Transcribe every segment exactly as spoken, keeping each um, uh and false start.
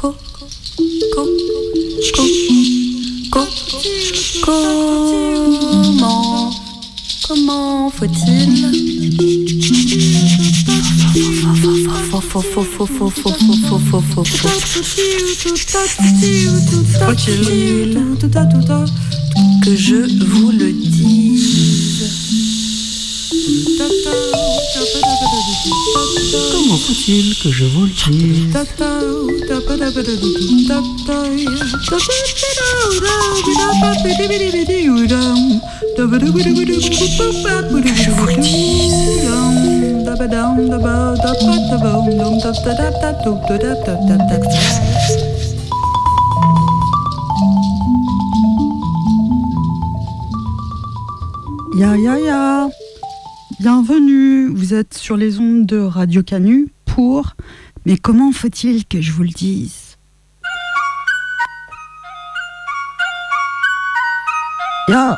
co, co, co, co, comment, comment faut-il Faut-il que je vous le dise? Comment faut-il que je vous le dise? Je vous le dise. Ya ya ya. Bienvenue, vous êtes sur les ondes de Radio Canu pour « Mais comment faut-il que je vous le dise ?» Ya.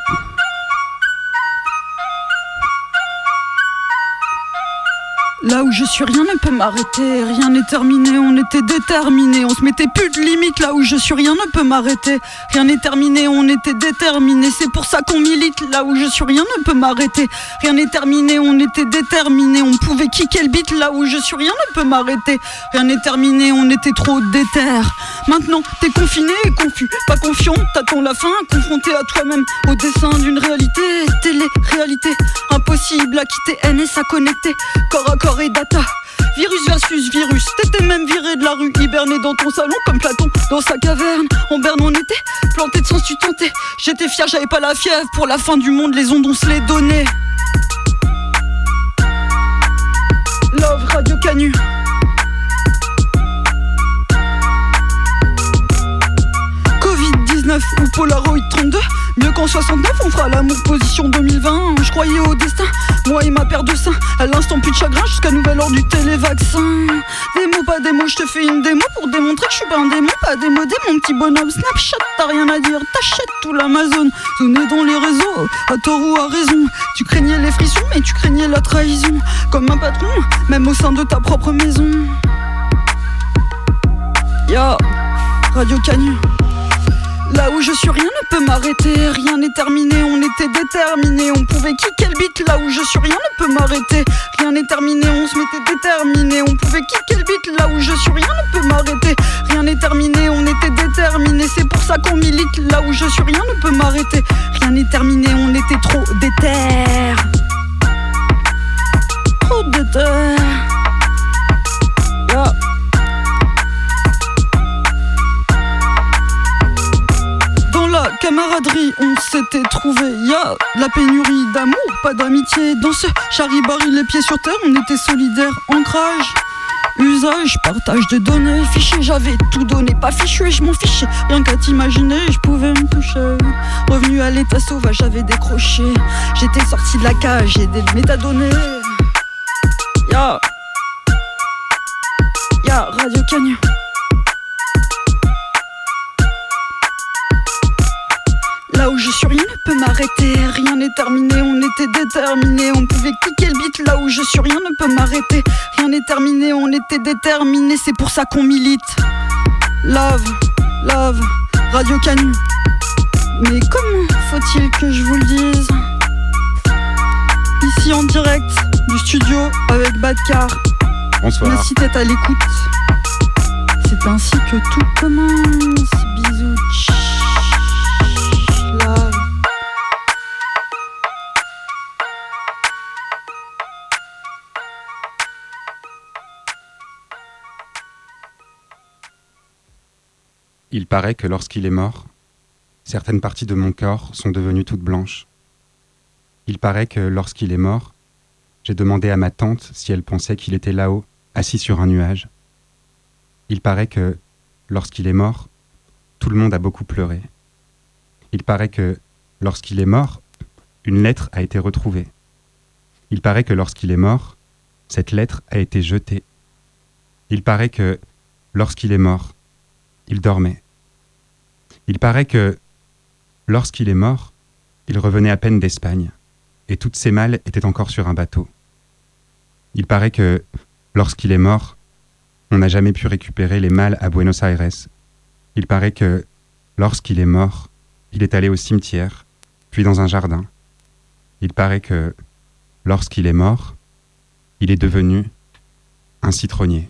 Là où je suis, rien ne peut m'arrêter, rien n'est terminé, on était déterminés, on se mettait plus de limites. Là où je suis, rien ne peut m'arrêter, rien n'est terminé, on était déterminés, c'est pour ça qu'on milite. Là où je suis, rien ne peut m'arrêter, rien n'est terminé, on était déterminés, on pouvait kicker le beat. Là où je suis, rien ne peut m'arrêter, rien n'est terminé, on était trop déter. Maintenant, t'es confiné et confus, pas confiant, t'attends la fin, confronté à toi-même, au dessin d'une réalité, télé-réalité, impossible à quitter, haine et ça connecter, corps à corps et data, virus versus virus. T'étais même viré de la rue, hiberné dans ton salon comme Platon dans sa caverne. En berne on était, planté de sens tu tentais. J'étais fier, j'avais pas la fièvre. Pour la fin du monde, les ondes on se les donnait. Love Radio Canu. covid dix-neuf ou Polaroid trente-deux. Mieux qu'en soixante-neuf, on fera l'amour position deux mille vingt. Je croyais au destin, moi et ma paire de seins. À l'instant plus de chagrin jusqu'à nouvel ordre du télévaccin. Des mots, pas des mots, je te fais une démo pour démontrer que je suis pas un démon, pas démodé, mon petit bonhomme. Snapchat, t'as rien à dire, t'achètes tout l'Amazon. Zoné dans les réseaux, à tort ou à raison. Tu craignais les frissons, mais tu craignais la trahison. Comme un patron, même au sein de ta propre maison. Ya, Radio Canu. Là où je suis, rien ne peut m'arrêter, rien n'est terminé, on était déterminés, on pouvait kicker le beat. Là où je suis, rien ne peut m'arrêter, rien n'est terminé, on se mettait déterminés, on pouvait kicker le beat. Là où je suis, rien ne peut m'arrêter, rien n'est terminé, on était déterminés, c'est pour ça qu'on milite. Là où je suis, rien ne peut m'arrêter, rien n'est terminé, on était trop déter. Trop déter. Yeah. La camaraderie, on s'était trouvé. Y'a la pénurie d'amour, pas d'amitié. Dans ce charivari, les pieds sur terre, on était solidaires. Ancrage, usage, partage de données. Fichier, j'avais tout donné, pas fichu et je m'en fichais. Rien qu'à t'imaginer, je pouvais me toucher. Revenu à l'état sauvage, j'avais décroché. J'étais sorti de la cage et des métadonnées. Ya, ya, Radio Canu. Là où je suis, rien ne peut m'arrêter, rien n'est terminé, on était déterminés, on pouvait kicker le beat. Là où je suis, rien ne peut m'arrêter, rien n'est terminé, on était déterminés, c'est pour ça qu'on milite. Love, love, Radio Canu. Mais comment faut-il que je vous le dise? Ici en direct du studio avec Badkar. Bonsoir. Merci d'être à l'écoute. C'est ainsi que tout commence. Bisous. Il paraît que lorsqu'il est mort, certaines parties de mon corps sont devenues toutes blanches. Il paraît que lorsqu'il est mort, j'ai demandé à ma tante si elle pensait qu'il était là-haut, assis sur un nuage. Il paraît que lorsqu'il est mort, tout le monde a beaucoup pleuré. Il paraît que lorsqu'il est mort, une lettre a été retrouvée. Il paraît que lorsqu'il est mort, cette lettre a été jetée. Il paraît que lorsqu'il est mort, il dormait. Il paraît que, lorsqu'il est mort, il revenait à peine d'Espagne, et toutes ses malles étaient encore sur un bateau. Il paraît que, lorsqu'il est mort, On n'a jamais pu récupérer les mâles à Buenos Aires. Il paraît que, lorsqu'il est mort, il est allé au cimetière, puis dans un jardin. Il paraît que, lorsqu'il est mort, il est devenu un citronnier.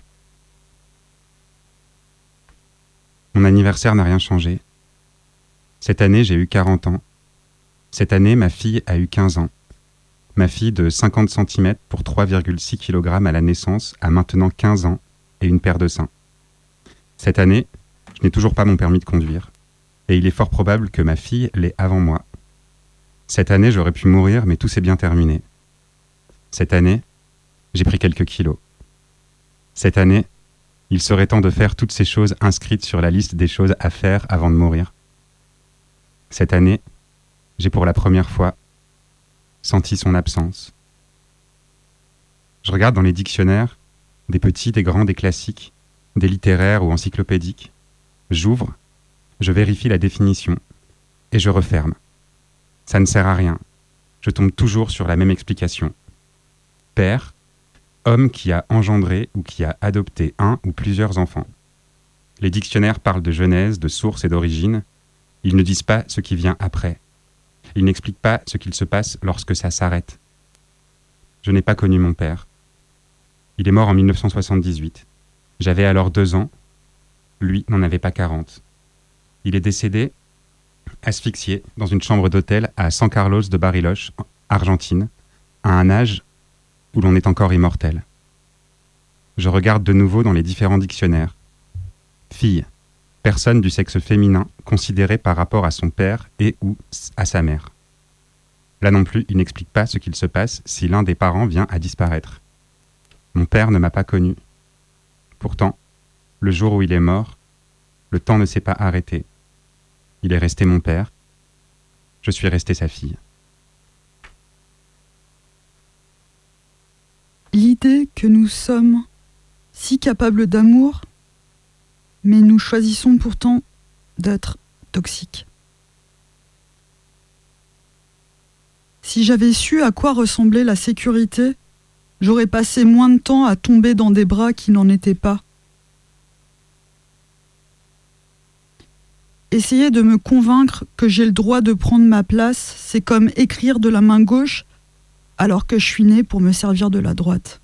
Mon anniversaire n'a rien changé. Cette année, j'ai eu quarante ans. Cette année, ma fille a eu quinze ans. Ma fille de cinquante centimètres pour trois virgule six kilogrammes à la naissance a maintenant quinze ans et une paire de seins. Cette année, je n'ai toujours pas mon permis de conduire. Et il est fort probable que ma fille l'ait avant moi. Cette année, j'aurais pu mourir, mais tout s'est bien terminé. Cette année, j'ai pris quelques kilos. Cette année, il serait temps de faire toutes ces choses inscrites sur la liste des choses à faire avant de mourir. Cette année, j'ai pour la première fois senti son absence. Je regarde dans les dictionnaires, des petits, des grands, des classiques, des littéraires ou encyclopédiques. J'ouvre, je vérifie la définition et je referme. Ça ne sert à rien. Je tombe toujours sur la même explication. Père, homme qui a engendré ou qui a adopté un ou plusieurs enfants. Les dictionnaires parlent de genèse, de source et d'origine. Ils ne disent pas ce qui vient après. Ils n'expliquent pas ce qu'il se passe lorsque ça s'arrête. Je n'ai pas connu mon père. Il est mort en mille neuf cent soixante-dix-huit. J'avais alors deux ans. Lui n'en avait pas quarante. Il est décédé asphyxié dans une chambre d'hôtel à San Carlos de Bariloche, Argentine, à un âge où l'on est encore immortel. Je regarde de nouveau dans les différents dictionnaires. Fille, personne du sexe féminin considérée par rapport à son père et ou à sa mère. Là non plus, il n'explique pas ce qu'il se passe si l'un des parents vient à disparaître. Mon père ne m'a pas connu. Pourtant, le jour où il est mort, le temps ne s'est pas arrêté. Il est resté mon père. Je suis restée sa fille. L'idée que nous sommes si capables d'amour, mais nous choisissons pourtant d'être toxiques. Si j'avais su à quoi ressemblait la sécurité, j'aurais passé moins de temps à tomber dans des bras qui n'en étaient pas. Essayer de me convaincre que j'ai le droit de prendre ma place, c'est comme écrire de la main gauche alors que je suis née pour me servir de la droite.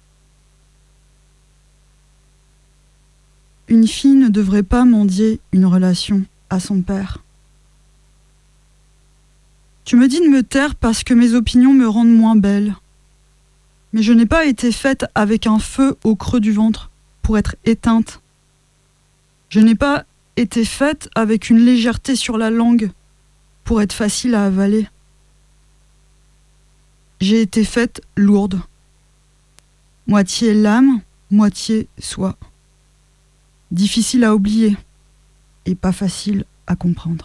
Une fille ne devrait pas mendier une relation à son père. Tu me dis de me taire parce que mes opinions me rendent moins belle. Mais je n'ai pas été faite avec un feu au creux du ventre pour être éteinte. Je n'ai pas été faite avec une légèreté sur la langue pour être facile à avaler. J'ai été faite lourde. Moitié l'âme, moitié soi. Difficile à oublier et pas facile à comprendre.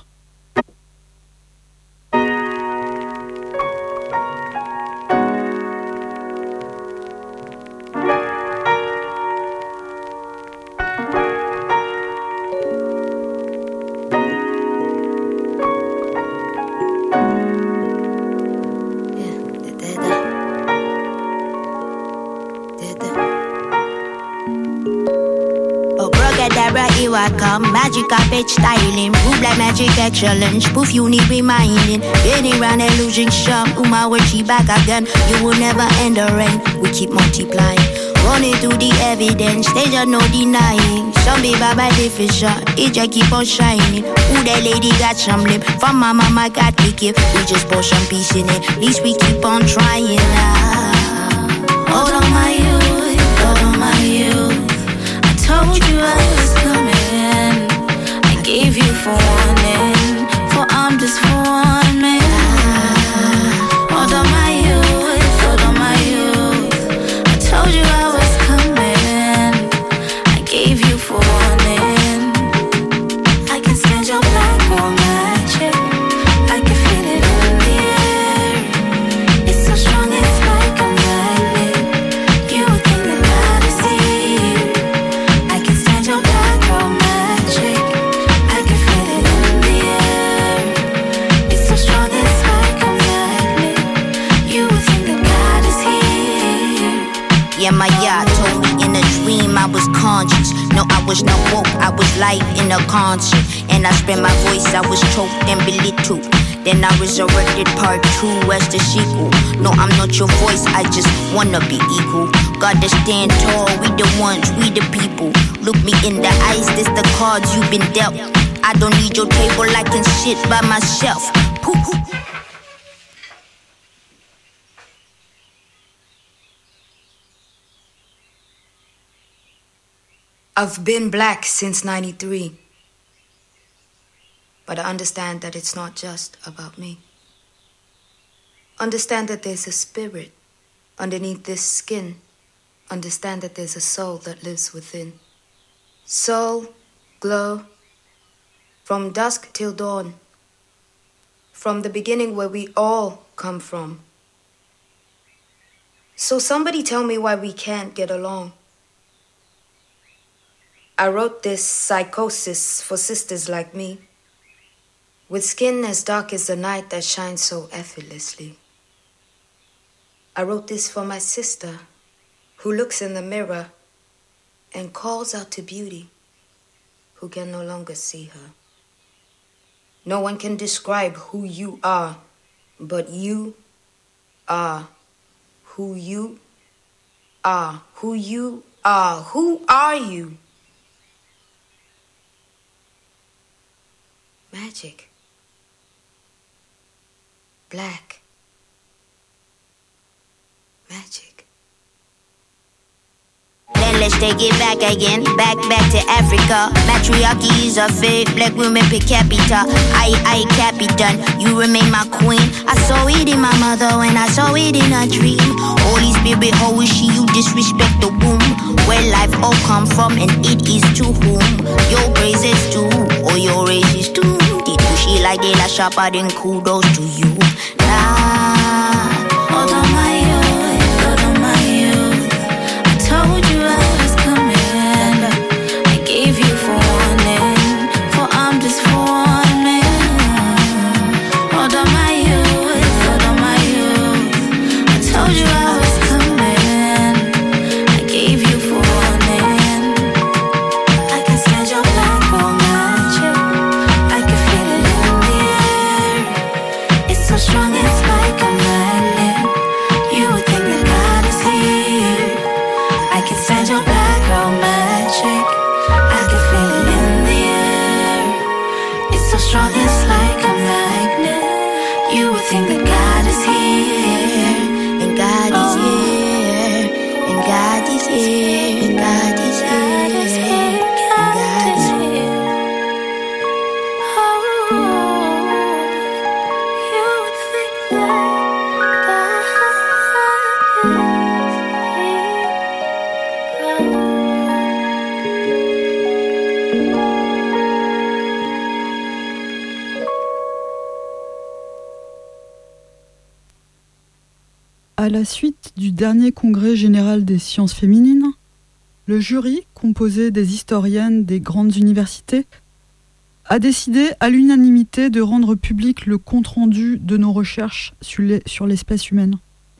Here I come, magic carpet styling, move like magic excellence, poof you need reminding, getting round and losing some, Uma when she back again, you will never end the rain, we keep multiplying, running through the evidence, there's no denying, some be by diffusion, it just keep on shining, ooh that lady got some lip, from my mama got the gift, we just pour some peace in it, at least we keep on trying, ah. Hold on my youth, hold on my youth, I told you I was coming. I gave you for warning, for I'm just for one man. Hold on my youth, hold on my youth, I told you I was coming. I gave you for warning. I can stand your black or magic, I can feel it in the air. It's so strong, it's like a magnet. You would think I was conscious. No, I was not woke, I was live in a concert. And I spent my voice, I was choked and belittled. Then I resurrected part two as the sequel. No, I'm not your voice, I just wanna be equal. Gotta stand tall, we the ones, we the people. Look me in the eyes, this the cards you've been dealt. I don't need your table, I can sit by myself. Poof. I've been black since ninety-three. But I understand that it's not just about me. Understand that there's a spirit underneath this skin. Understand that there's a soul that lives within. Soul, glow, from dusk till dawn. From the beginning where we all come from. So somebody tell me why we can't get along. I wrote this psychosis for sisters like me, with skin as dark as the night that shines so effortlessly. I wrote this for my sister, who looks in the mirror and calls out to beauty, who can no longer see her. No one can describe who you are, but you are who you are, who you are. Who are you? Magic. Black. Magic. Then let's take it back again, back, back to Africa. Matriarchy is a fate, black women per capita. I, I, Capitan, you remain my queen. I saw it in my mother when I saw it in a dream. Holy Spirit, how is she? You disrespect the womb, where life all come from, and it is to whom your praise is due, or your race is due. Did you she like they la sharper, then kudos to you. Nah, hold on my youth, hold on my youth. I told you I was coming. I gave you forewarning, for I'm just forewarning. Hold on my youth, hold on my youth. I told you I was coming. I gave you forewarning. I can smell your black magic. I can feel it in the air. It's so strong, it's like a magnet. You would think that God is here. I can sense your black girl magic. I can feel it in the air. It's so strong, it's like a magnet. You would think that God is here. And God is here. And God is here. And God is here. And God is here. Oh, you would think that God is here. À la suite du dernier congrès général des sciences féminines, le jury, composé des historiennes des grandes universités, a décidé à l'unanimité de rendre public le compte-rendu de nos recherches sur les- sur l'espèce humaine.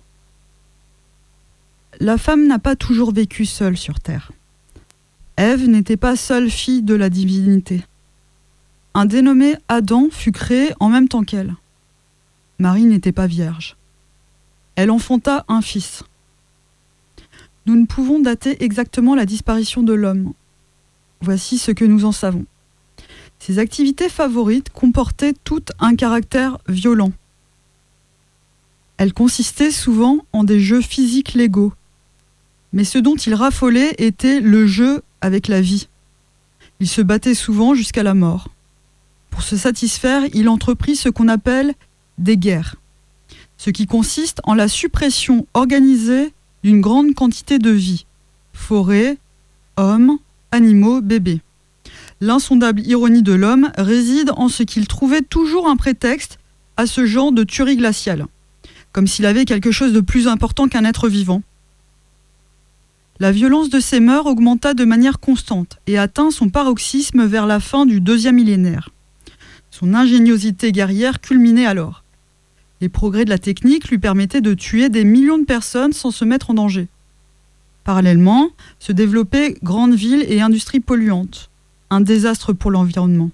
La femme n'a pas toujours vécu seule sur Terre. Ève n'était pas seule fille de la divinité. Un dénommé Adam fut créé en même temps qu'elle. Marie n'était pas vierge. Elle enfanta un fils. Nous ne pouvons dater exactement la disparition de l'homme. Voici ce que nous en savons. Ses activités favorites comportaient toutes un caractère violent. Elles consistaient souvent en des jeux physiques légaux. Mais ce dont il raffolait était le jeu avec la vie. Il se battait souvent jusqu'à la mort. Pour se satisfaire, il entreprit ce qu'on appelle des guerres, ce qui consiste en la suppression organisée d'une grande quantité de vie, forêts, hommes, animaux, bébés. L'insondable ironie de l'homme réside en ce qu'il trouvait toujours un prétexte à ce genre de tuerie glaciale, comme s'il avait quelque chose de plus important qu'un être vivant. La violence de ses mœurs augmenta de manière constante et atteint son paroxysme vers la fin du deuxième millénaire. Son ingéniosité guerrière culminait alors. Les progrès de la technique lui permettaient de tuer des millions de personnes sans se mettre en danger. Parallèlement, se développaient grandes villes et industries polluantes, un désastre pour l'environnement.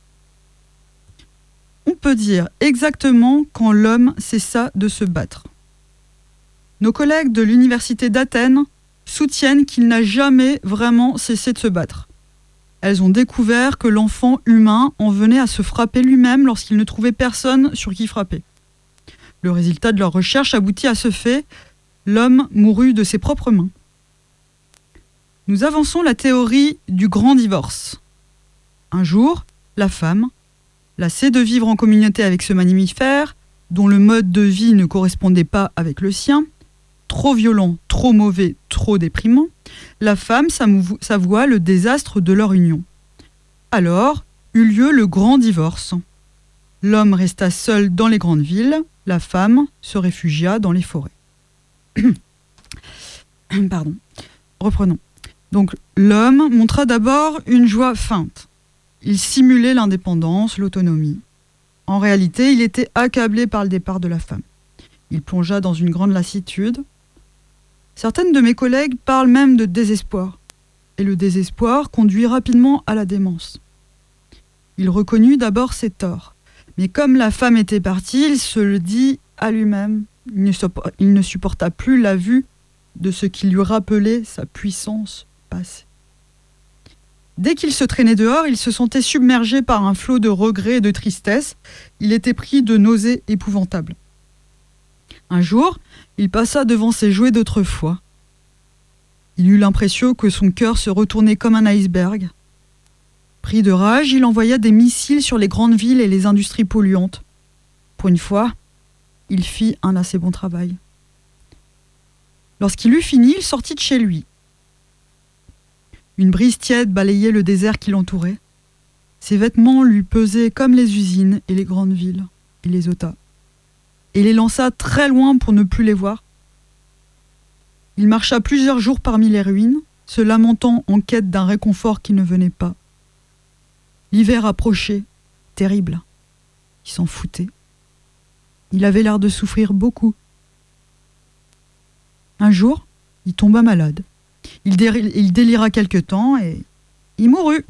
On peut dire exactement quand l'homme cessa de se battre. Nos collègues de l'université d'Athènes soutiennent qu'il n'a jamais vraiment cessé de se battre. Elles ont découvert que l'enfant humain en venait à se frapper lui-même lorsqu'il ne trouvait personne sur qui frapper. Le résultat de leur recherche aboutit à ce fait, l'homme mourut de ses propres mains. Nous avançons la théorie du grand divorce. Un jour, la femme, lassée de vivre en communauté avec ce mammifère, dont le mode de vie ne correspondait pas avec le sien, trop violent, trop mauvais, trop déprimant, la femme s'avoua le désastre de leur union. Alors eut lieu le grand divorce. L'homme resta seul dans les grandes villes, la femme se réfugia dans les forêts. Pardon. Reprenons. Donc, l'homme montra d'abord une joie feinte. Il simulait l'indépendance, l'autonomie. En réalité, il était accablé par le départ de la femme. Il plongea dans une grande lassitude. Certaines de mes collègues parlent même de désespoir. Et le désespoir conduit rapidement à la démence. Il reconnut d'abord ses torts. Mais comme la femme était partie, il se le dit à lui-même. Il ne, supporta, il ne supporta plus la vue de ce qui lui rappelait sa puissance passée. Dès qu'il se traînait dehors, il se sentait submergé par un flot de regrets et de tristesse. Il était pris de nausées épouvantables. Un jour, il passa devant ses jouets d'autrefois. Il eut l'impression que son cœur se retournait comme un iceberg. Pris de rage, il envoya des missiles sur les grandes villes et les industries polluantes. Pour une fois, il fit un assez bon travail. Lorsqu'il eut fini, il sortit de chez lui. Une brise tiède balayait le désert qui l'entourait. Ses vêtements lui pesaient comme les usines et les grandes villes. Il les ôta. Et les lança très loin pour ne plus les voir. Il marcha plusieurs jours parmi les ruines, se lamentant en quête d'un réconfort qui ne venait pas. L'hiver approchait, terrible. Il s'en foutait. Il avait l'air de souffrir beaucoup. Un jour, il tomba malade. Il, dé- il délira quelque temps et il mourut.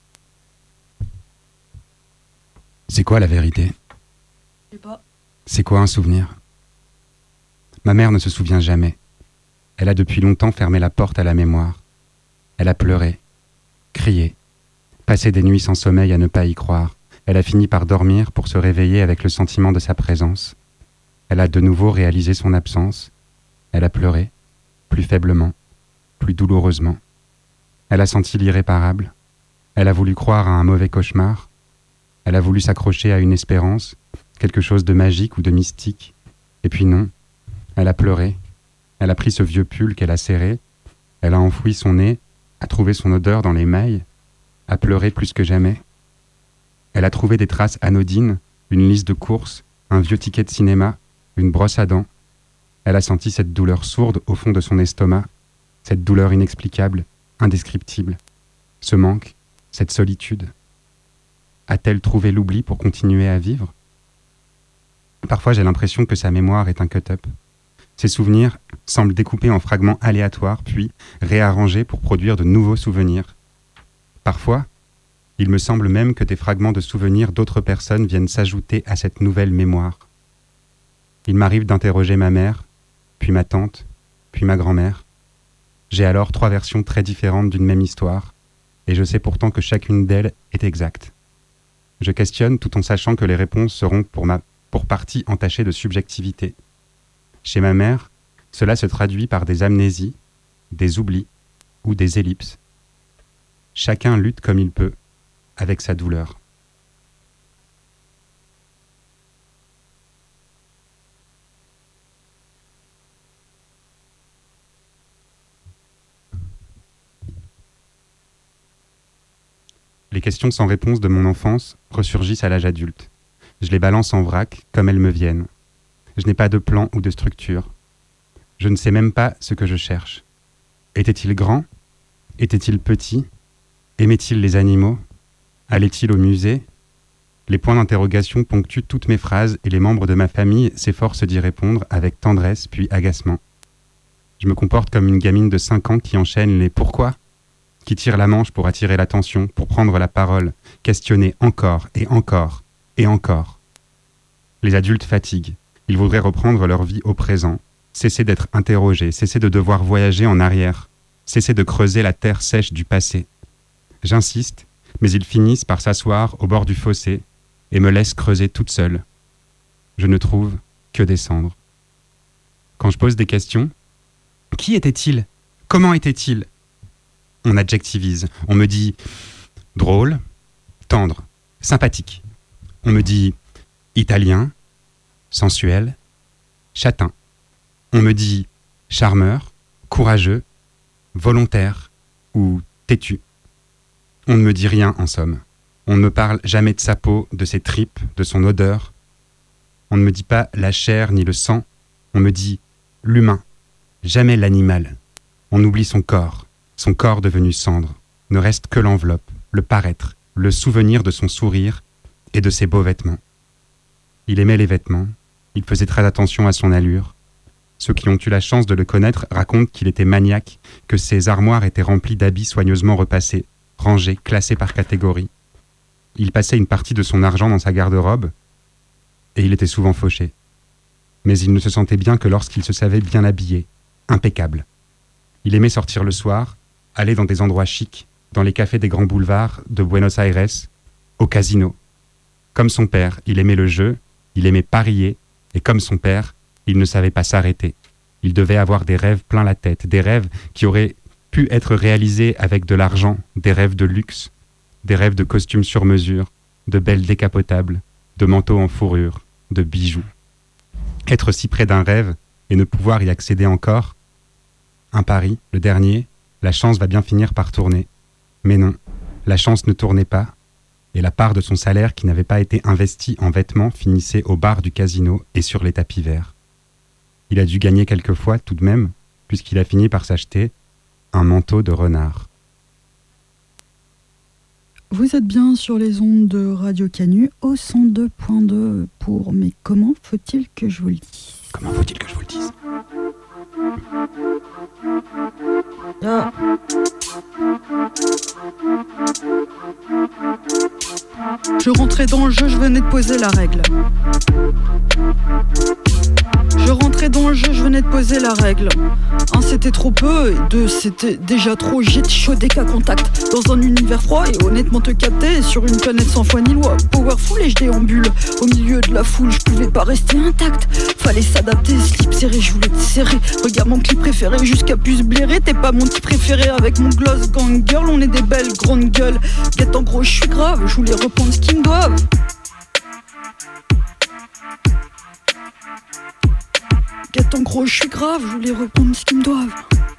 C'est quoi la vérité ? Je sais pas. C'est quoi un souvenir ? Ma mère ne se souvient jamais. Elle a depuis longtemps fermé la porte à la mémoire. Elle a pleuré, crié, passé des nuits sans sommeil à ne pas y croire. Elle a fini par dormir pour se réveiller avec le sentiment de sa présence. Elle a de nouveau réalisé son absence. Elle a pleuré, plus faiblement, plus douloureusement. Elle a senti l'irréparable. Elle a voulu croire à un mauvais cauchemar. Elle a voulu s'accrocher à une espérance, quelque chose de magique ou de mystique. Et puis non, elle a pleuré. Elle a pris ce vieux pull qu'elle a serré. Elle a enfoui son nez, a trouvé son odeur dans les mailles, a pleuré plus que jamais. Elle a trouvé des traces anodines, une liste de courses, un vieux ticket de cinéma, une brosse à dents. Elle a senti cette douleur sourde au fond de son estomac, cette douleur inexplicable, indescriptible, ce manque, cette solitude. A-t-elle trouvé l'oubli pour continuer à vivre ? Parfois, j'ai l'impression que sa mémoire est un cut-up. Ses souvenirs semblent découpés en fragments aléatoires, puis réarrangés pour produire de nouveaux souvenirs. Parfois, il me semble même que des fragments de souvenirs d'autres personnes viennent s'ajouter à cette nouvelle mémoire. Il m'arrive d'interroger ma mère, puis ma tante, puis ma grand-mère. J'ai alors trois versions très différentes d'une même histoire, et je sais pourtant que chacune d'elles est exacte. Je questionne tout en sachant que les réponses seront pour, ma, pour partie entachées de subjectivité. Chez ma mère, cela se traduit par des amnésies, des oublis ou des ellipses. Chacun lutte comme il peut, avec sa douleur. Les questions sans réponse de mon enfance ressurgissent à l'âge adulte. Je les balance en vrac comme elles me viennent. Je n'ai pas de plan ou de structure. Je ne sais même pas ce que je cherche. Était-il grand ? Était-il petit ? Aimait-il les animaux ? Allait-il au musée ? Les points d'interrogation ponctuent toutes mes phrases et les membres de ma famille s'efforcent d'y répondre avec tendresse puis agacement. Je me comporte comme une gamine de cinq ans qui enchaîne les « pourquoi ?» qui tire la manche pour attirer l'attention, pour prendre la parole, questionner encore et encore et encore. Les adultes fatiguent. Ils voudraient reprendre leur vie au présent, cesser d'être interrogés, cesser de devoir voyager en arrière, cesser de creuser la terre sèche du passé. J'insiste, mais ils finissent par s'asseoir au bord du fossé et me laissent creuser toute seule. Je ne trouve que des cendres. Quand je pose des questions, qui était-il ? Comment était-il ? On adjectivise. On me dit drôle, tendre, sympathique. On me dit italien, sensuel, châtain. On me dit charmeur, courageux, volontaire ou têtu. On ne me dit rien en somme. On ne me parle jamais de sa peau, de ses tripes, de son odeur. On ne me dit pas la chair ni le sang. On me dit l'humain, jamais l'animal. On oublie son corps. Son corps devenu cendre, ne reste que l'enveloppe, le paraître, le souvenir de son sourire et de ses beaux vêtements. Il aimait les vêtements, il faisait très attention à son allure. Ceux qui ont eu la chance de le connaître racontent qu'il était maniaque, que ses armoires étaient remplies d'habits soigneusement repassés, rangés, classés par catégorie. Il passait une partie de son argent dans sa garde-robe et il était souvent fauché. Mais il ne se sentait bien que lorsqu'il se savait bien habillé, impeccable. Il aimait sortir le soir, aller dans des endroits chics, dans les cafés des grands boulevards de Buenos Aires, au casino. Comme son père, il aimait le jeu, il aimait parier, et comme son père, il ne savait pas s'arrêter. Il devait avoir des rêves plein la tête, des rêves qui auraient pu être réalisés avec de l'argent, des rêves de luxe, des rêves de costumes sur mesure, de belles décapotables, de manteaux en fourrure, de bijoux. Être si près d'un rêve et ne pouvoir y accéder encore, un pari, le dernier, la chance va bien finir par tourner. Mais non, la chance ne tournait pas, et la part de son salaire qui n'avait pas été investie en vêtements finissait au bar du casino et sur les tapis verts. Il a dû gagner quelques fois tout de même, puisqu'il a fini par s'acheter un manteau de renard. Vous êtes bien sur les ondes de Radio Canu au cent deux point deux pour « Mais comment faut-il que je vous le dise ?» Comment faut-il que je vous le dise ? Ah. Je rentrais dans le jeu, je venais de poser la règle. Je rentrais dans le jeu, je venais de poser la règle. Un, c'était trop peu, et deux, c'était déjà trop. J'étais chaud dès qu'à contact. Dans un univers froid et honnêtement te capter. Sur une planète sans foi ni loi, powerful et je déambule. Au milieu de la foule, je pouvais pas rester intact. Fallait s'adapter, slip serré, je voulais te serrer. Regarde mon clip préféré jusqu'à plus blairer. T'es pas mon type préféré avec mon gloss gang girl. On est des belles grandes gueules. Guette en gros, je suis grave, je voulais reprendre ce qu'ils me doivent. Guette en gros, je suis grave, je voulais reprendre ce qu'ils me doivent.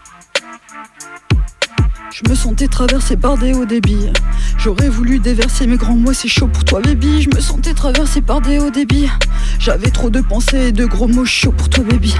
Je me sentais traversé par des hauts débits. J'aurais voulu déverser mes grands mots, c'est chaud pour toi baby. Je me sentais traversé par des hauts débits. J'avais trop de pensées et de gros mots, chaud pour toi baby.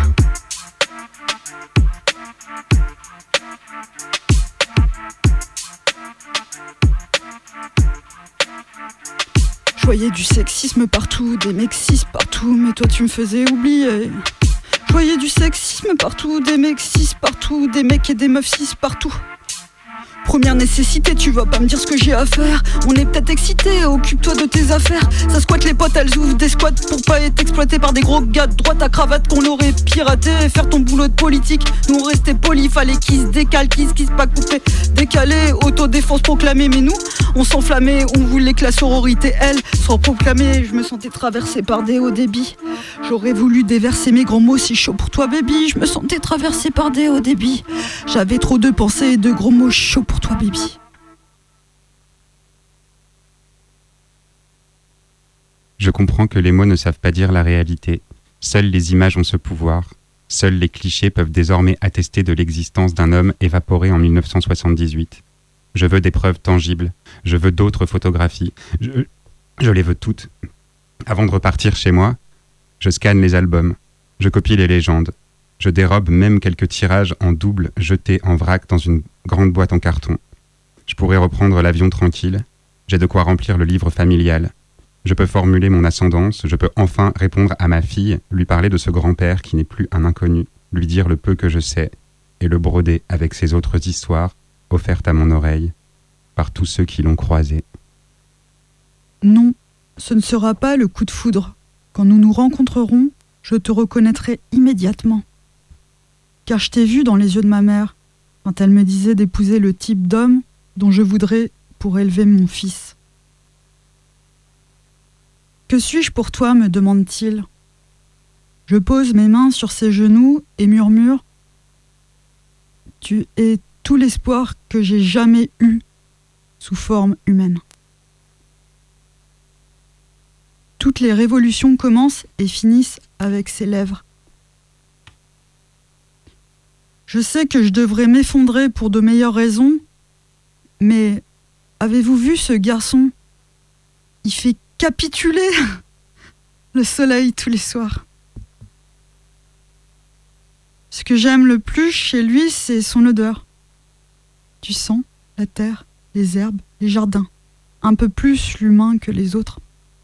Je voyais du sexisme partout, des mecs cis partout, mais toi tu me faisais oublier. Je voyais du sexisme partout, des mecs cis partout, des mecs et des meufs cis partout. Première nécessité, tu vas pas me dire ce que j'ai à faire. On est peut-être excités, occupe-toi de tes affaires. Ça squatte les potes, elles ouvrent des squats pour pas être exploitées par des gros gars de droite à cravate qu'on aurait piraté. Faire ton boulot de politique, nous on restait polis. Fallait qu'ils se décalent, qu'ils se quittent pas couper, décalé, autodéfense proclamée. Mais nous, on s'enflammait, on voulait que la sororité, elle, soit proclamée. Je me sentais traversée par des hauts débits. J'aurais voulu déverser mes grands mots, si chaud pour toi baby. Je me sentais traversée par des hauts débits. J'avais trop de pensées et de gros mots, chaud pour toi baby. Je comprends que les mots ne savent pas dire la réalité. Seules les images ont ce pouvoir. Seuls les clichés peuvent désormais attester de l'existence d'un homme évaporé en mille neuf cent soixante-dix-huit. Je veux des preuves tangibles. Je veux d'autres photographies. Je, je les veux toutes. Avant de repartir chez moi, je scanne les albums. Je copie les légendes. Je dérobe même quelques tirages en double jetés en vrac dans une grande boîte en carton. Je pourrais reprendre l'avion tranquille. J'ai de quoi remplir le livre familial. Je peux formuler mon ascendance. Je peux enfin répondre à ma fille, lui parler de ce grand-père qui n'est plus un inconnu, lui dire le peu que je sais, et le broder avec ces autres histoires offertes à mon oreille par tous ceux qui l'ont croisé. Non, ce ne sera pas le coup de foudre. Quand nous nous rencontrerons, je te reconnaîtrai immédiatement. Car je t'ai vu dans les yeux de ma mère, quand elle me disait d'épouser le type d'homme dont je voudrais pour élever mon fils. Que suis-je pour toi, me demande-t-il. Je pose mes mains sur ses genoux et murmure « Tu es tout l'espoir que j'ai jamais eu sous forme humaine. » Toutes les révolutions commencent et finissent avec ses lèvres. Je sais que je devrais m'effondrer pour de meilleures raisons, mais avez-vous vu ce garçon? Il fait capituler le soleil tous les soirs. Ce que j'aime le plus chez lui, c'est son odeur. Du sang, la terre, les herbes, les jardins. Un peu plus l'humain que les autres.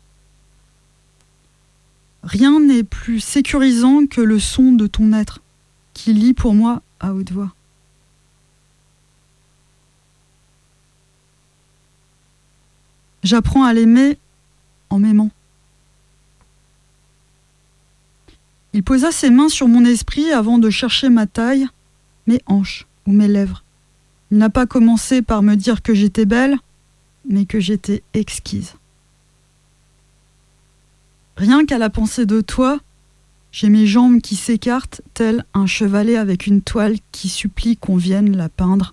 Rien n'est plus sécurisant que le son de ton être, qui lit pour moi à haute voix. J'apprends à l'aimer en m'aimant. Il posa ses mains sur mon esprit avant de chercher ma taille, mes hanches ou mes lèvres. Il n'a pas commencé par me dire que j'étais belle, mais que j'étais exquise. Rien qu'à la pensée de toi, j'ai mes jambes qui s'écartent, tel un chevalet avec une toile qui supplie qu'on vienne la peindre.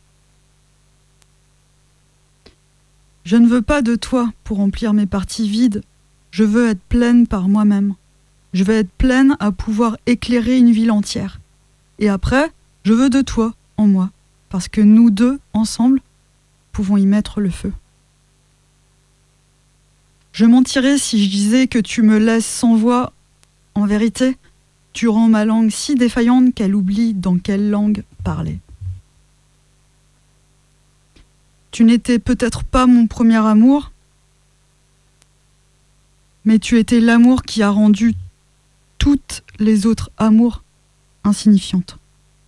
Je ne veux pas de toi pour remplir mes parties vides, je veux être pleine par moi-même. Je veux être pleine à pouvoir éclairer une ville entière. Et après, je veux de toi en moi, parce que nous deux, ensemble, pouvons y mettre le feu. Je mentirais si je disais que tu me laisses sans voix. En vérité, tu rends ma langue si défaillante qu'elle oublie dans quelle langue parler. Tu n'étais peut-être pas mon premier amour, mais tu étais l'amour qui a rendu toutes les autres amours insignifiantes.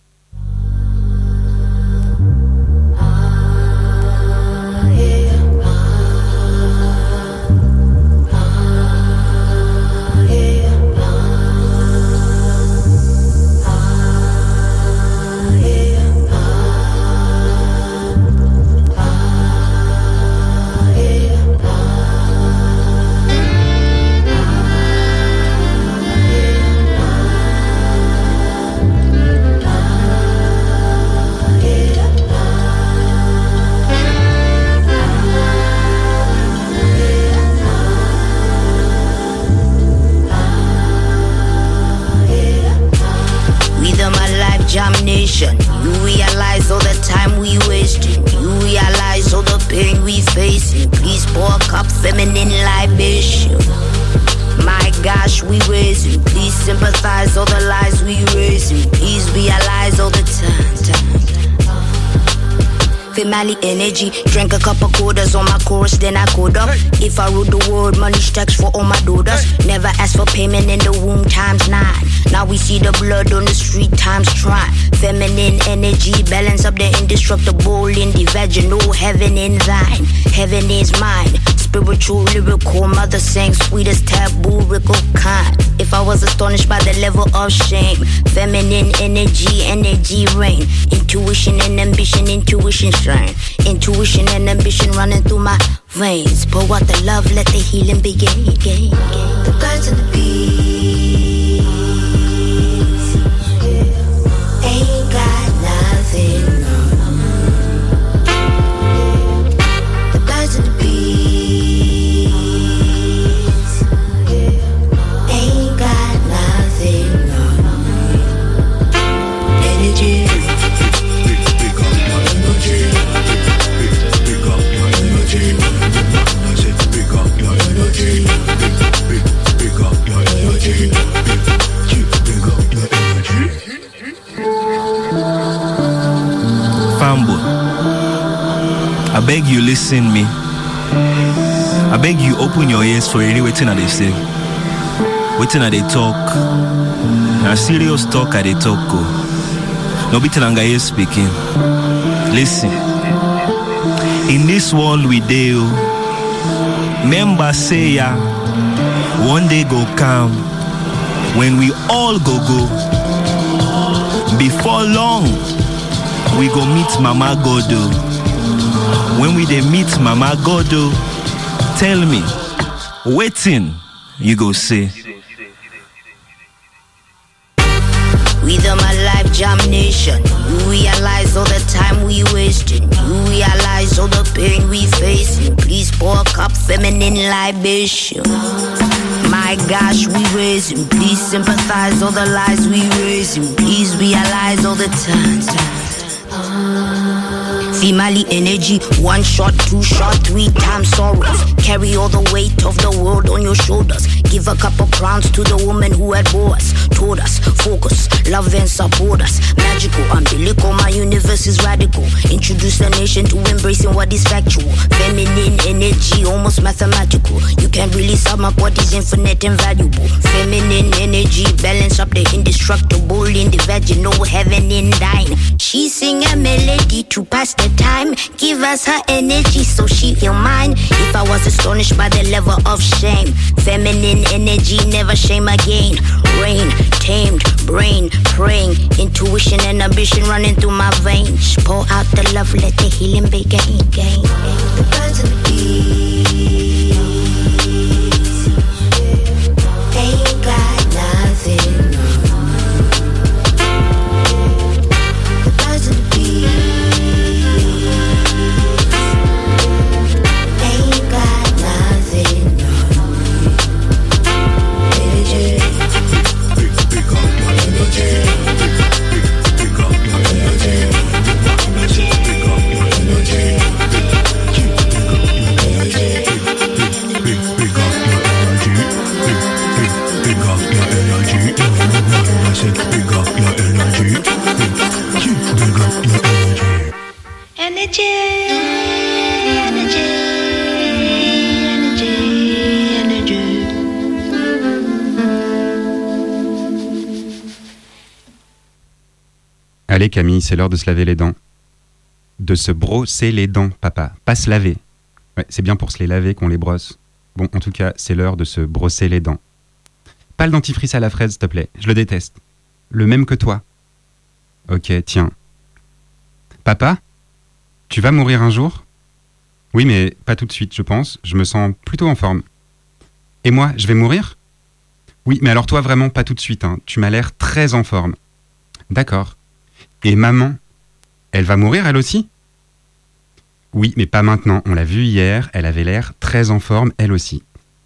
Damnation. You realize all the time we wasting. You realize all the pain we facing. Please pour a cup feminine libation. My gosh, we raising. Please sympathize all the lies we raising. Please realize all the time, time, time. Family energy, drank a couple quarters on my chorus, then I code up. If I rule the world, money stacks for all my daughters. Never asked for payment in the womb times nine. Now we see the blood on the street times trying. Feminine energy, balance up the indestructible in the vaginal. Heaven in thine, heaven is mine. Spiritual, lyrical, mother sang sweetest taboo, rickle kind. If I was astonished by the level of shame, feminine energy, energy reign. Intuition and ambition, intuition strain. Intuition and ambition running through my veins. Pour out the love, let the healing begin. begin, begin. The birds and the bees ain't got nothing. The birds and the bees ain't got nothing. Energy. Fambo, I beg you listen me. I beg you open your ears for really waiting at they say. Waiting at they talk. Now serious talk at they talk go. No be Telangaye speaking. Listen. In this world we deal, member say ya, one day go come, when we all go go. Before long, we go meet Mama Godo. When we dey meet Mama Godo, tell me, waiting, you go say. With my life damnation, you realize all the time we wasting. You realize all the pain we facing. Please pour a cup feminine libation. My gosh, we raising. Please sympathize all the lies we raising. Please realize all the times. Female energy, one shot, two shot, three times sorrows. Carry all the weight of the world on your shoulders. Give a couple crowns to the woman who had bore us. Told us, focus, love and support us. Magical, umbilical, my universe is radical. Introduce the nation to embracing what is factual. Feminine energy, almost mathematical. You can't really sum up what is infinite and valuable. Feminine energy, balance up the indestructible in the vaginal, heaven in thine. She sing a melody to pass the time. Give us her energy so she feel mine. If I was astonished by the level of shame, feminine energy, never shame again. Rain, tamed, brain, praying, intuition and ambition running through my veins. Pour out the love, let the healing begin. Gain. The birds of peace ain't got nothing. The birds of peace ain't got nothing. Energy. Pick up your energy. Pick up your energy. Pick up your energy. Pick up your energy. Pick up your energy. I said pick up your energy. Pick up your energy. Energy. Energy. Energy. Energy. Allez Camille, c'est l'heure de se laver les dents. De se brosser les dents, papa. Pas se laver. Ouais, c'est bien pour se les laver qu'on les brosse. Bon, en tout cas, c'est l'heure de se brosser les dents. Pas le dentifrice à la fraise, s'il te plaît. Je le déteste. Le même que toi. Ok, tiens. Papa, tu vas mourir un jour ? Oui, mais pas tout de suite, je pense. Je me sens plutôt en forme. Et moi, je vais mourir ? Oui, mais alors toi, vraiment pas tout de suite. Hein. Tu m'as l'air très en forme. D'accord. Et maman, elle va mourir elle aussi ? Oui, mais pas maintenant. On l'a vue hier, elle avait l'air très en forme elle aussi.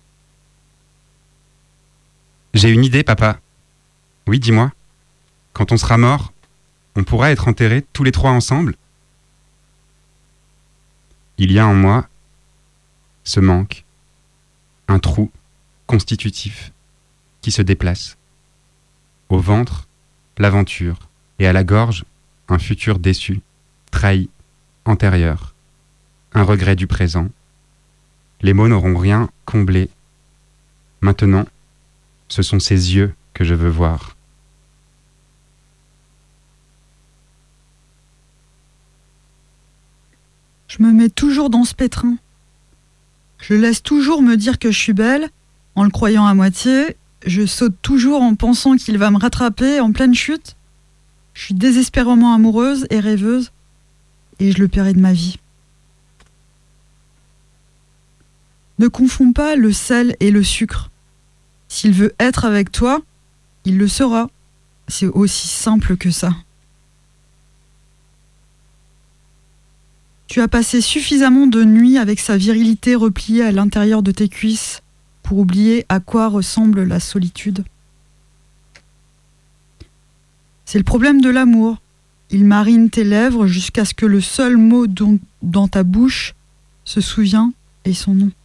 J'ai une idée, papa. Oui, dis-moi. Quand on sera mort, on pourra être enterrés tous les trois ensemble ? Il y a en moi ce manque, un trou constitutif qui se déplace. Au ventre, l'aventure, et à la gorge, un futur déçu, trahi, antérieur, un regret du présent. Les mots n'auront rien comblé. Maintenant, ce sont ces yeux que je veux voir. Je me mets toujours dans ce pétrin. Je laisse toujours me dire que je suis belle, en le croyant à moitié. Je saute toujours en pensant qu'il va me rattraper en pleine chute. Je suis désespérément amoureuse et rêveuse, et je le paierai de ma vie. Ne confonds pas le sel et le sucre. S'il veut être avec toi, il le sera. C'est aussi simple que ça. Tu as passé suffisamment de nuits avec sa virilité repliée à l'intérieur de tes cuisses pour oublier à quoi ressemble la solitude. C'est le problème de l'amour. Il marine tes lèvres jusqu'à ce que le seul mot dont, dans ta bouche se souvient est son nom.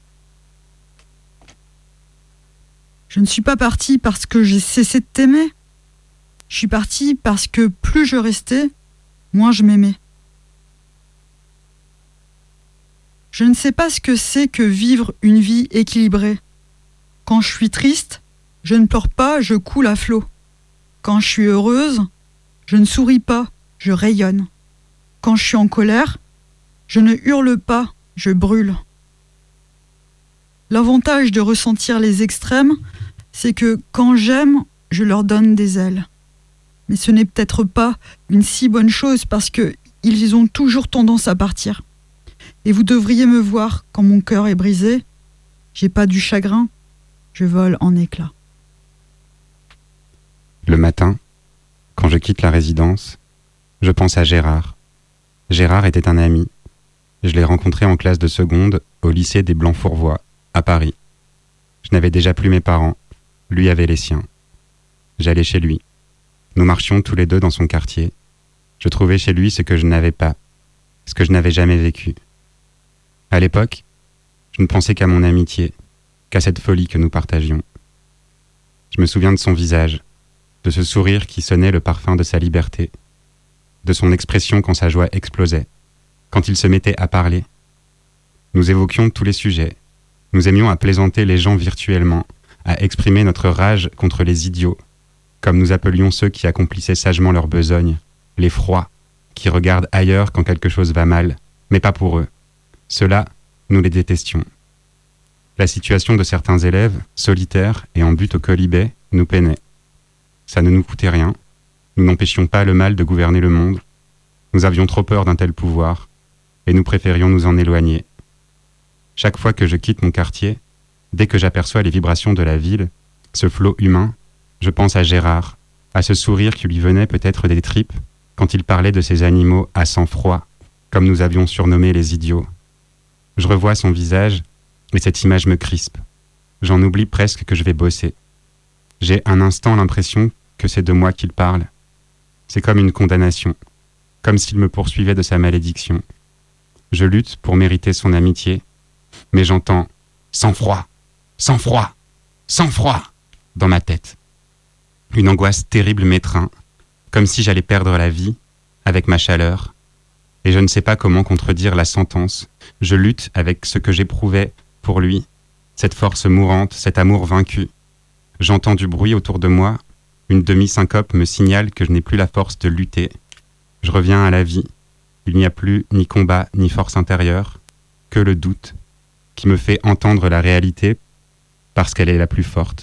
Je ne suis pas partie parce que j'ai cessé de t'aimer. Je suis partie parce que plus je restais, moins je m'aimais. Je ne sais pas ce que c'est que vivre une vie équilibrée. Quand je suis triste, je ne pleure pas, je coule à flot. Quand je suis heureuse, je ne souris pas, je rayonne. Quand je suis en colère, je ne hurle pas, je brûle. L'avantage de ressentir les extrêmes, c'est que quand j'aime, je leur donne des ailes. Mais ce n'est peut-être pas une si bonne chose parce qu'ils ont toujours tendance à partir. Et vous devriez me voir quand mon cœur est brisé. J'ai pas du chagrin, je vole en éclats. Le matin, quand je quitte la résidence, je pense à Gérard. Gérard était un ami. Je l'ai rencontré en classe de seconde au lycée des Blancs-Fourvois, à Paris. Je n'avais déjà plus mes parents, lui avait les siens. J'allais chez lui. Nous marchions tous les deux dans son quartier. Je trouvais chez lui ce que je n'avais pas, ce que je n'avais jamais vécu. À l'époque, je ne pensais qu'à mon amitié, qu'à cette folie que nous partagions. Je me souviens de son visage, de ce sourire qui sonnait le parfum de sa liberté, de son expression quand sa joie explosait, quand il se mettait à parler. Nous évoquions tous les sujets. Nous aimions à plaisanter les gens virtuellement, à exprimer notre rage contre les idiots, comme nous appelions ceux qui accomplissaient sagement leur besogne, les froids, qui regardent ailleurs quand quelque chose va mal, mais pas pour eux. Ceux-là, nous les détestions. La situation de certains élèves, solitaires et en butte au colibet, nous peinait. Ça ne nous coûtait rien. Nous n'empêchions pas le mal de gouverner le monde. Nous avions trop peur d'un tel pouvoir, et nous préférions nous en éloigner. Chaque fois que je quitte mon quartier, dès que j'aperçois les vibrations de la ville, ce flot humain, je pense à Gérard, à ce sourire qui lui venait peut-être des tripes quand il parlait de ces animaux à sang froid, comme nous avions surnommé les idiots. Je revois son visage et cette image me crispe. J'en oublie presque que je vais bosser. J'ai un instant l'impression que c'est de moi qu'il parle. C'est comme une condamnation, comme s'il me poursuivait de sa malédiction. Je lutte pour mériter son amitié, mais j'entends « sang-froid, sang-froid, sang-froid » dans ma tête. Une angoisse terrible m'étreint, comme si j'allais perdre la vie avec ma chaleur. Et je ne sais pas comment contredire la sentence. Je lutte avec ce que j'éprouvais pour lui, cette force mourante, cet amour vaincu. J'entends du bruit autour de moi. Une demi-syncope me signale que je n'ai plus la force de lutter. Je reviens à la vie. Il n'y a plus ni combat ni force intérieure, que le doute, qui me fait entendre la réalité parce qu'elle est la plus forte.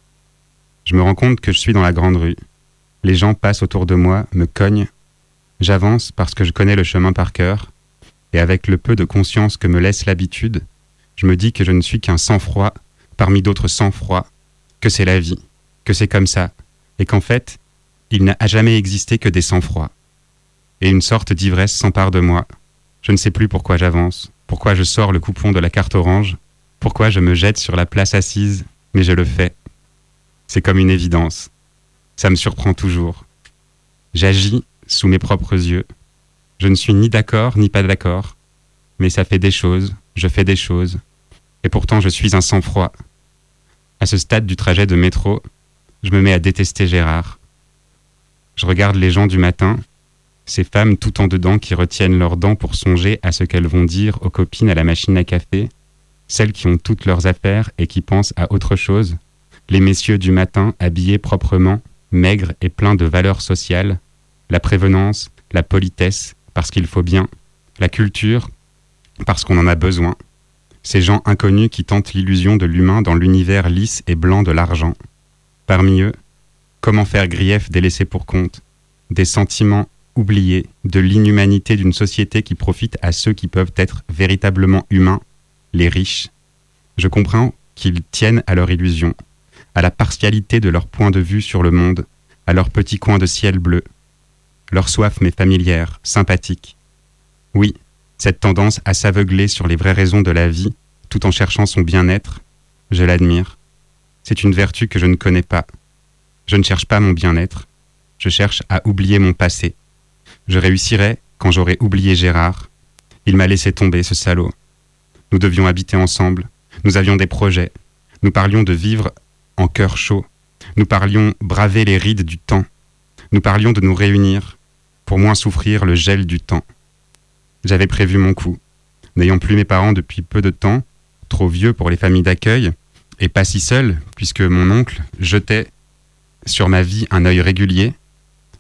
Je me rends compte que je suis dans la grande rue. Les gens passent autour de moi, me cognent. J'avance parce que je connais le chemin par cœur, et avec le peu de conscience que me laisse l'habitude, je me dis que je ne suis qu'un sang-froid parmi d'autres sang-froids, que c'est la vie, que c'est comme ça, et qu'en fait, il n'a jamais existé que des sang-froids. Et une sorte d'ivresse s'empare de moi. Je ne sais plus pourquoi j'avance, pourquoi je sors le coupon de la carte orange, pourquoi je me jette sur la place assise, mais je le fais. C'est comme une évidence. Ça me surprend toujours. J'agis sous mes propres yeux. Je ne suis ni d'accord ni pas d'accord, mais ça fait des choses, je fais des choses, et pourtant je suis un sang-froid. À ce stade du trajet de métro, je me mets à détester Gérard. Je regarde les gens du matin, ces femmes tout en dedans qui retiennent leurs dents pour songer à ce qu'elles vont dire aux copines à la machine à café, celles qui ont toutes leurs affaires et qui pensent à autre chose, les messieurs du matin habillés proprement, maigres et pleins de valeurs sociales, la prévenance, la politesse, parce qu'il faut bien, la culture, parce qu'on en a besoin. Ces gens inconnus qui tentent l'illusion de l'humain dans l'univers lisse et blanc de l'argent. Parmi eux, comment faire grief des laissés pour compte, des sentiments oubliés, de l'inhumanité d'une société qui profite à ceux qui peuvent être véritablement humains, les riches. Je comprends qu'ils tiennent à leur illusion, à la partialité de leur point de vue sur le monde, à leur petit coin de ciel bleu. Leur soif m'est familière, sympathique. Oui, cette tendance à s'aveugler sur les vraies raisons de la vie, tout en cherchant son bien-être, je l'admire. C'est une vertu que je ne connais pas. Je ne cherche pas mon bien-être, je cherche à oublier mon passé. Je réussirai quand j'aurai oublié Gérard. Il m'a laissé tomber, ce salaud. Nous devions habiter ensemble, nous avions des projets, nous parlions de vivre en cœur chaud, nous parlions braver les rides du temps, nous parlions de nous réunir pour moins souffrir le gel du temps. J'avais prévu mon coup. N'ayant plus mes parents depuis peu de temps, trop vieux pour les familles d'accueil, et pas si seul, puisque mon oncle jetait sur ma vie un œil régulier,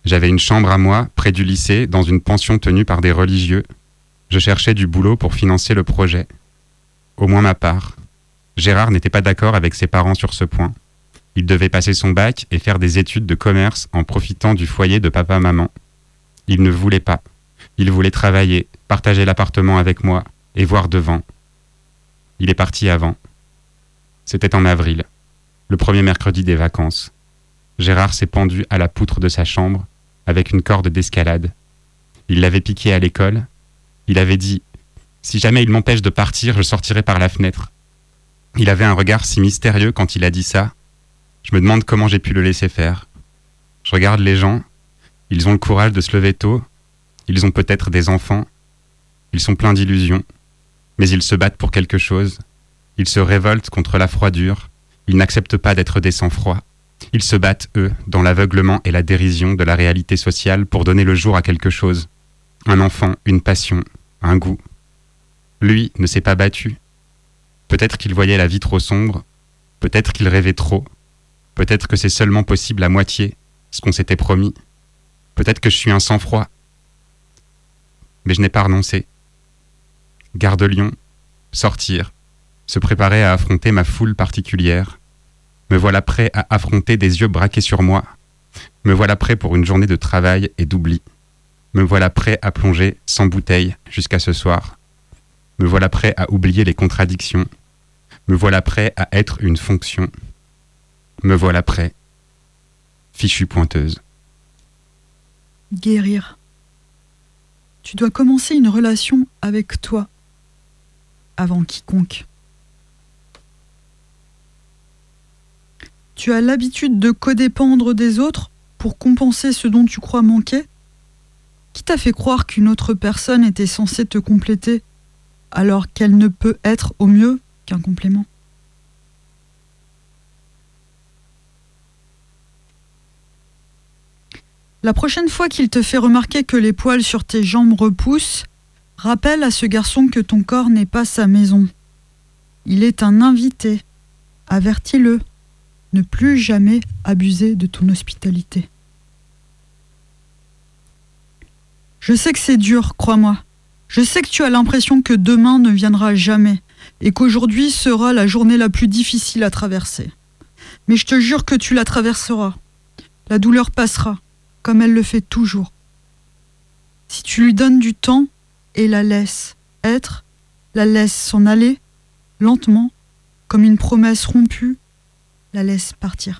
J'avais une chambre à moi, près du lycée, dans une pension tenue par des religieux. Je cherchais du boulot pour financer le projet. Au moins ma part. Gérard n'était pas d'accord avec ses parents sur ce point. Il devait passer son bac et faire des études de commerce en profitant du foyer de papa-maman. Il ne voulait pas. Il voulait travailler, partager l'appartement avec moi et voir devant. Il est parti avant. C'était en avril, le premier mercredi des vacances. Gérard s'est pendu à la poutre de sa chambre avec une corde d'escalade. Il l'avait piqué à l'école. Il avait dit « Si jamais il m'empêche de partir, je sortirai par la fenêtre ». Il avait un regard si mystérieux quand il a dit ça. Je me demande comment j'ai pu le laisser faire. Je regarde les gens. Ils ont le courage de se lever tôt. Ils ont peut-être des enfants. Ils sont pleins d'illusions. Mais ils se battent pour quelque chose. Ils se révoltent contre la froidure. Ils n'acceptent pas d'être des sang-froid. Ils se battent, eux, dans l'aveuglement et la dérision de la réalité sociale pour donner le jour à quelque chose. Un enfant, une passion, un goût. Lui ne s'est pas battu. Peut-être qu'il voyait la vie trop sombre. Peut-être qu'il rêvait trop. Peut-être que c'est seulement possible à moitié, ce qu'on s'était promis. Peut-être que je suis un sang-froid. Mais je n'ai pas renoncé. Gare de Lyon, sortir, se préparer à affronter ma foule particulière. Me voilà prêt à affronter des yeux braqués sur moi. Me voilà prêt pour une journée de travail et d'oubli. Me voilà prêt à plonger sans bouteille jusqu'à ce soir. Me voilà prêt à oublier les contradictions. Me voilà prêt à être une fonction. Me voilà prêt. Fichue pointeuse. Guérir. Tu dois commencer une relation avec toi avant quiconque. Tu as l'habitude de codépendre des autres pour compenser ce dont tu crois manquer? Qui t'a fait croire qu'une autre personne était censée te compléter alors qu'elle ne peut être au mieux qu'un complément? La prochaine fois qu'il te fait remarquer que les poils sur tes jambes repoussent, rappelle à ce garçon que ton corps n'est pas sa maison. Il est un invité. Avertis-le. Ne plus jamais abuser de ton hospitalité. Je sais que c'est dur, crois-moi. Je sais que tu as l'impression que demain ne viendra jamais et qu'aujourd'hui sera la journée la plus difficile à traverser. Mais je te jure que tu la traverseras. La douleur passera, comme elle le fait toujours. Si tu lui donnes du temps et la laisses être, la laisses s'en aller, lentement, comme une promesse rompue, la laisse partir.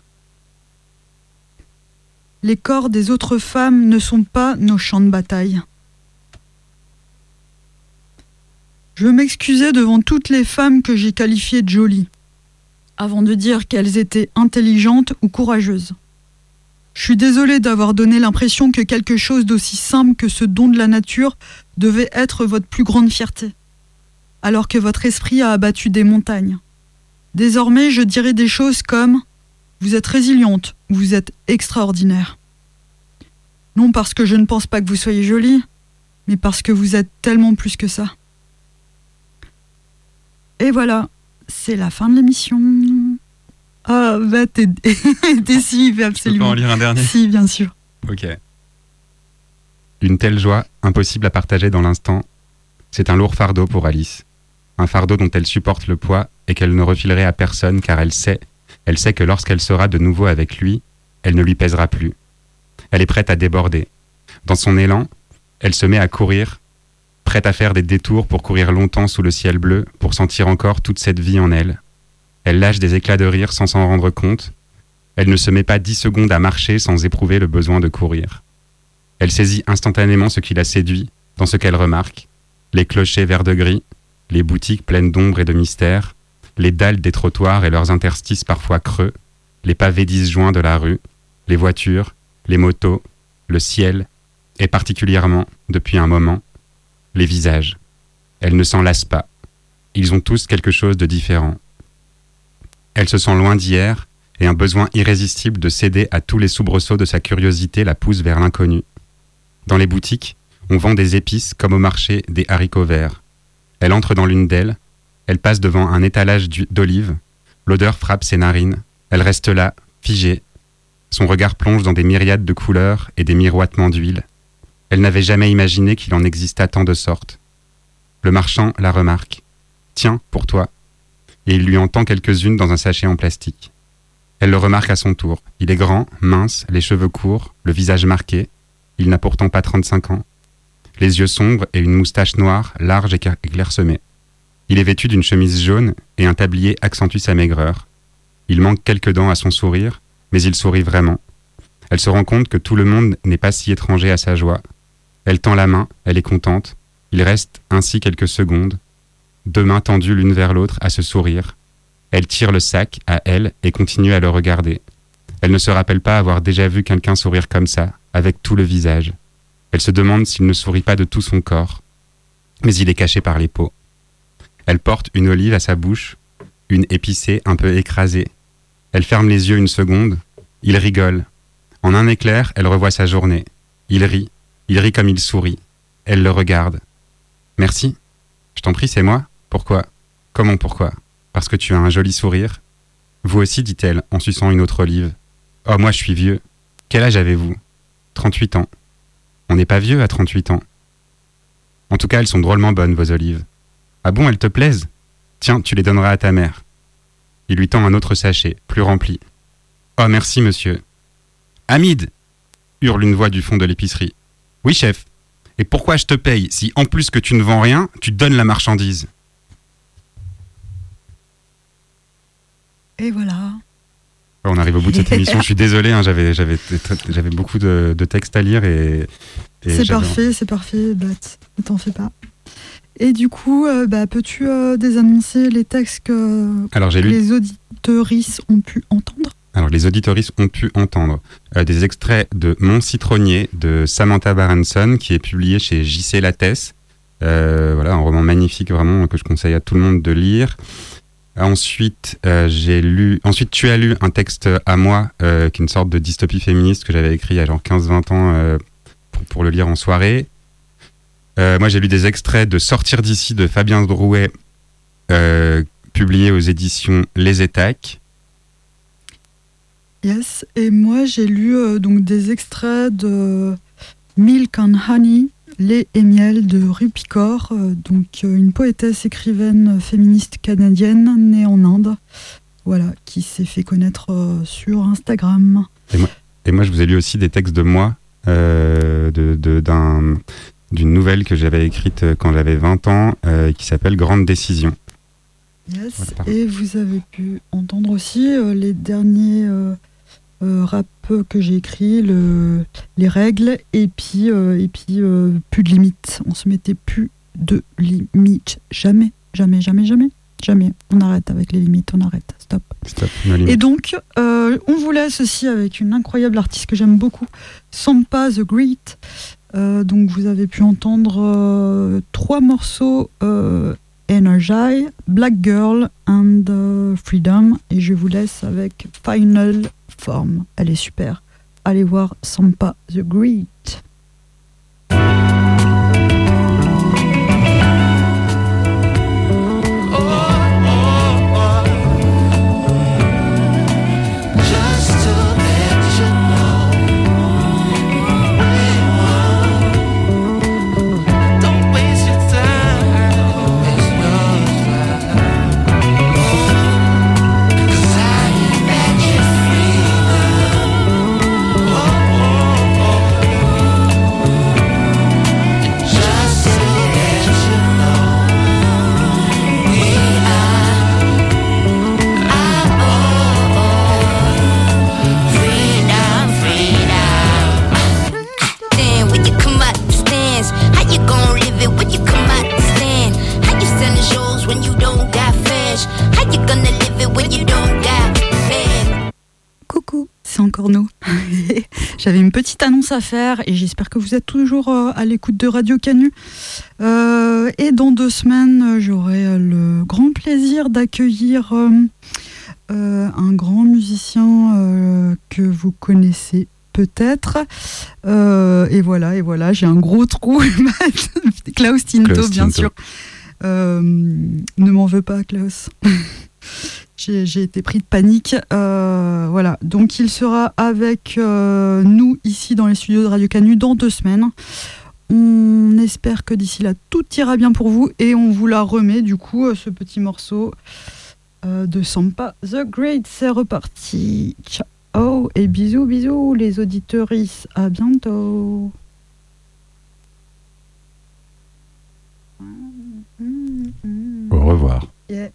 Les corps des autres femmes ne sont pas nos champs de bataille. Je veux m'excuser devant toutes les femmes que j'ai qualifiées de jolies, avant de dire qu'elles étaient intelligentes ou courageuses. Je suis désolée d'avoir donné l'impression que quelque chose d'aussi simple que ce don de la nature devait être votre plus grande fierté, alors que votre esprit a abattu des montagnes. Désormais, je dirai des choses comme « Vous êtes résiliente, vous êtes extraordinaire ». Non parce que je ne pense pas que vous soyez jolie, mais parce que vous êtes tellement plus que ça. Et voilà, c'est la fin de l'émission. Ah, bah t'es si, absolument. Tu peux en lire un dernier? Si, bien sûr. Ok. Une telle joie, impossible à partager dans l'instant. C'est un lourd fardeau pour Alice. Un fardeau dont elle supporte le poids et qu'elle ne refilerait à personne car elle sait, elle sait que lorsqu'elle sera de nouveau avec lui, elle ne lui pèsera plus. Elle est prête à déborder. Dans son élan, elle se met à courir, prête à faire des détours pour courir longtemps sous le ciel bleu, pour sentir encore toute cette vie en elle. Elle lâche des éclats de rire sans s'en rendre compte. Elle ne se met pas dix secondes à marcher sans éprouver le besoin de courir. Elle saisit instantanément ce qui la séduit, dans ce qu'elle remarque. Les clochers verts de gris, les boutiques pleines d'ombre et de mystère, les dalles des trottoirs et leurs interstices parfois creux, les pavés disjoints de la rue, les voitures, les motos, le ciel, et particulièrement, depuis un moment, les visages. Elle ne s'en lasse pas. Ils ont tous quelque chose de différent. Elle se sent loin d'hier, et un besoin irrésistible de céder à tous les soubresauts de sa curiosité la pousse vers l'inconnu. Dans les boutiques, on vend des épices comme au marché des haricots verts. Elle entre dans l'une d'elles, elle passe devant un étalage d'olives, l'odeur frappe ses narines, elle reste là, figée. Son regard plonge dans des myriades de couleurs et des miroitements d'huile. Elle n'avait jamais imaginé qu'il en existât tant de sortes. Le marchand la remarque. « Tiens, pour toi !» Et il lui en tend quelques-unes dans un sachet en plastique. Elle le remarque à son tour. Il est grand, mince, les cheveux courts, le visage marqué. Il n'a pourtant pas trente-cinq ans. Les yeux sombres et une moustache noire, large et clairsemée. Il est vêtu d'une chemise jaune et un tablier accentue sa maigreur. Il manque quelques dents à son sourire, mais il sourit vraiment. Elle se rend compte que tout le monde n'est pas si étranger à sa joie. Elle tend la main, elle est contente. Il reste ainsi quelques secondes, deux mains tendues l'une vers l'autre à se sourire. Elle tire le sac à elle et continue à le regarder. Elle ne se rappelle pas avoir déjà vu quelqu'un sourire comme ça, avec tout le visage. Elle se demande s'il ne sourit pas de tout son corps. Mais il est caché par les peaux. Elle porte une olive à sa bouche, une épicée un peu écrasée. Elle ferme les yeux une seconde. Il rigole. En un éclair, elle revoit sa journée. Il rit. Il rit comme il sourit. Elle le regarde. « Merci. Je t'en prie, c'est moi. Pourquoi ? Comment pourquoi ? Parce que tu as un joli sourire. Vous aussi, dit-elle, en suçant une autre olive. Oh, moi, je suis vieux. Quel âge avez-vous ? trente-huit ans. On n'est pas vieux à trente-huit ans. En tout cas, elles sont drôlement bonnes, vos olives. Ah bon, elles te plaisent ? Tiens, tu les donneras à ta mère. Il lui tend un autre sachet, plus rempli. Oh, merci, monsieur. Hamid ! Hurle une voix du fond de l'épicerie. Oui, chef. Et pourquoi je te paye si, en plus que tu ne vends rien, tu donnes la marchandise ? Et voilà. On arrive au bout de cette émission. Je suis désolé, hein, j'avais, j'avais, j'avais beaucoup de, de textes à lire. Et, et c'est j'avais... parfait, c'est parfait, Bat. Ne t'en fais pas. Et du coup, euh, bah, peux-tu euh, désannoncer les textes que Alors, j'ai lu... les auditeuristes ont pu entendre ? Alors, les auditeuristes ont pu entendre euh, des extraits de Mon citronnier de Samantha Baranson, qui est publié chez J C Lattès. Euh, voilà, un roman magnifique, vraiment, que je conseille à tout le monde de lire. Ensuite, euh, j'ai lu... Ensuite, tu as lu un texte à moi, euh, qui est une sorte de dystopie féministe que j'avais écrit il y a genre quinze vingt ans euh, pour, pour le lire en soirée. Euh, moi, j'ai lu des extraits de Sortir d'ici de Fabien Drouet, euh, publié aux éditions Les Étacs. Yes, et moi, j'ai lu euh, donc des extraits de Milk and Honey, Lait et miel de Rupi Kaur, euh, donc euh, une poétesse écrivaine féministe canadienne née en Inde, voilà, qui s'est fait connaître euh, sur Instagram. Et moi, et moi, je vous ai lu aussi des textes de moi, euh, de, de, d'un, d'une nouvelle que j'avais écrite quand j'avais vingt ans, euh, qui s'appelle Grande Décision. Yes, voilà. Et vous avez pu entendre aussi euh, les derniers euh, euh, rap que j'ai écrits, le, les règles, et puis, euh, et puis euh, plus de limites. On se mettait plus de limites. Jamais, jamais, jamais, jamais, jamais. On arrête avec les limites, on arrête. Stop. Stop, no limit. Et donc, euh, on vous laisse aussi avec une incroyable artiste que j'aime beaucoup, Sampa the Great. Euh, donc, vous avez pu entendre euh, trois morceaux euh, Energy, Black Girl and uh, Freedom. Et je vous laisse avec Final Form. Elle est super. Allez voir Sampa the Great. J'avais une petite annonce à faire et j'espère que vous êtes toujours euh, à l'écoute de Radio Canu. Euh, et dans deux semaines, j'aurai euh, le grand plaisir d'accueillir euh, euh, un grand musicien euh, que vous connaissez peut-être. Euh, et voilà, et voilà, j'ai un gros trou. Klaus Tinto, Klaus bien Tinto. sûr. Euh, ne m'en veux pas, Klaus. j'ai, j'ai été pris de panique. Euh, voilà, donc il sera avec euh, nous ici dans les studios de Radio Canu dans deux semaines. On espère que d'ici là tout ira bien pour vous et on vous la remet du coup euh, ce petit morceau euh, de Sampa The Great. C'est reparti. Ciao et bisous bisous les auditeuristes. À bientôt. Au revoir. Yeah.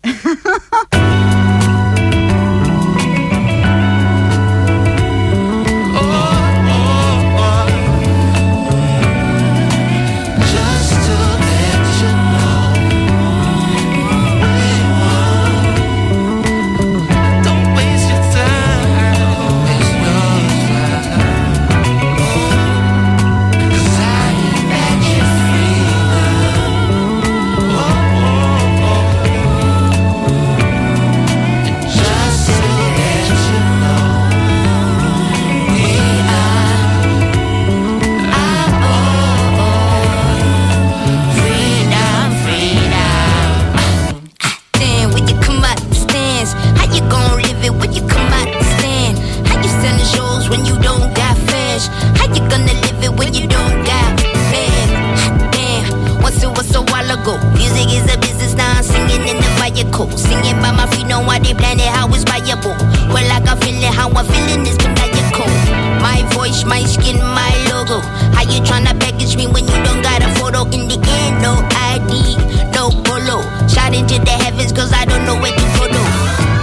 Singing by my feet, know why they plan it, how it's viable. Well, I got feeling, how I'm feeling is maniacal. My voice, my skin, my logo. How you tryna package me when you don't got a photo? In the end, no I D, no polo. Shot into the heavens cause I don't know where to go to.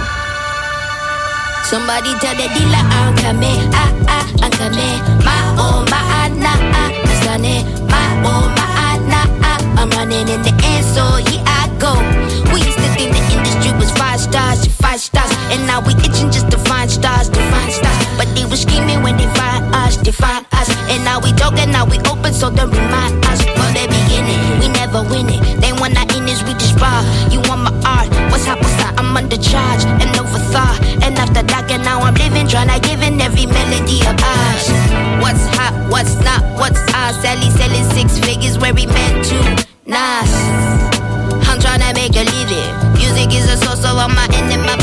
Somebody tell the dealer I'm coming, ah ah, I'm coming. My oh, my ah, nah, ah, I'm stunning. My oh, my ah, nah, ah, I'm running in the end, so here I go. We used to think the industry was five stars, five stars, and now we itching just to find stars, to find stars. But they were scheming when they find us, they find us, and now we talking, now we open, so they remind us from the beginning. We never win it. They want our innings, we just bar. You want my art? What's up? What's up? I'm under charge and overthought, and after that, and now I'm living, trying to give in every melody of ours. What's hot? What's not? What's ours? Sally selling six figures where we meant to. Nas. I'm tryna make a living. Music is a source, so I'm my end in my